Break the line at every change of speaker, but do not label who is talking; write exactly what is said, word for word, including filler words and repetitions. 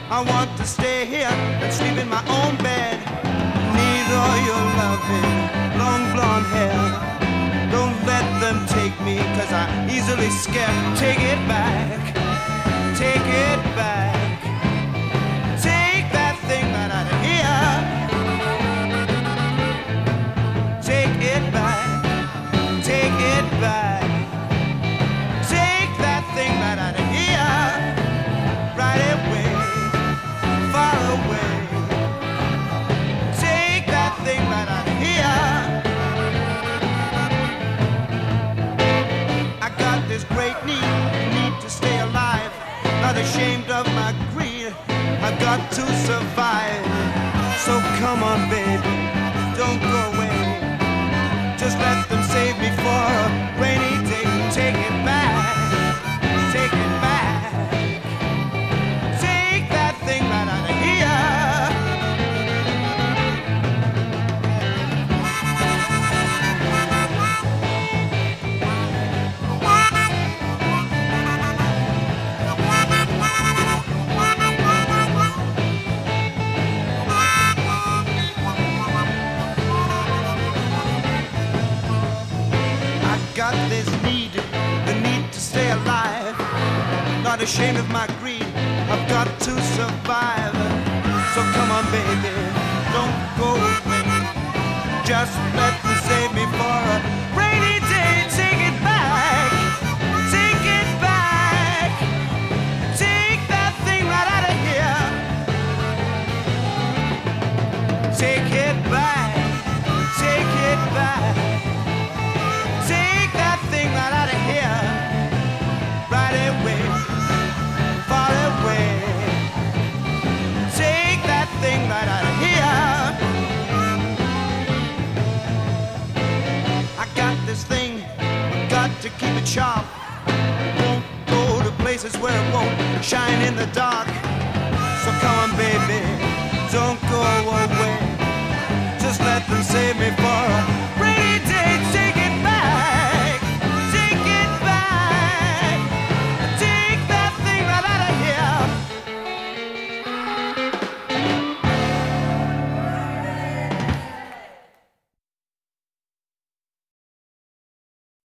I want to stay here and sleep in my own bed. Need all your loving, long blonde hair. Don't let them take me, cause I'm easily scared. Take it back, take it back. Take that thing right out of here. Take it back, take it back. Take that thing right out of here. Right away, far away. Take that thing right out of here. I got this great need, need to stay alive. Not ashamed of my greed, I've got to survive. So come on, baby, don't go away. Just let them save me for a rainy day. Take it back, take it back. Take that thing right out of here. Got this need, the need to stay alive. Not ashamed of my greed, I've got to survive. So come on, baby, don't go away. Just let me save me for a rainy day. Take it back, take it back. Take that thing right out of here. Take it back, take it back. Take that thing right out of here. Right away, far away. Take that thing right out of here. I got this thing, got to keep it sharp. Won't go to places where it won't shine in the dark.